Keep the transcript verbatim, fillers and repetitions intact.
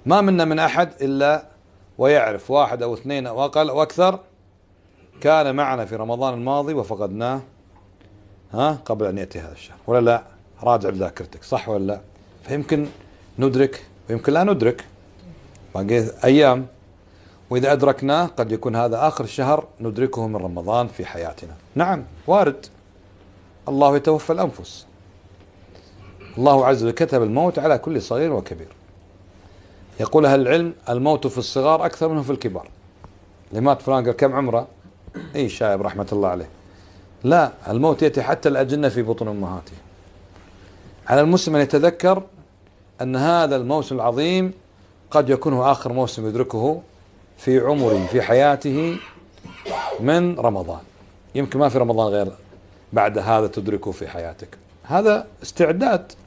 ما منا من أحد إلا ويعرف واحد أو اثنين أو أقل أو أكثر كان معنا في رمضان الماضي وفقدناه ها قبل أن يأتي هذا الشهر، ولا لا؟ راجع بذاكرتك، صح ولا لا؟ فيمكن ندرك ويمكن لا ندرك، باقي أيام، وإذا أدركناه قد يكون هذا آخر شهر ندركه من رمضان في حياتنا. نعم وارد، الله يتوفى الأنفس، الله عز وجل كتب الموت على كل صغير وكبير. يقول أهل العلم الموت في الصغار أكثر منه في الكبار. اللي مات فلان قال كم عمره؟ إي شايب رحمة الله عليه. لا، الموت يأتي حتى الأجنة في بطون أمهاتهم. على المسلم أن يتذكر أن هذا الموسم العظيم قد يكون هو آخر موسم يدركه في عمره في حياته من رمضان. يمكن ما في رمضان غير بعد هذا تدركه في حياتك. هذا استعداد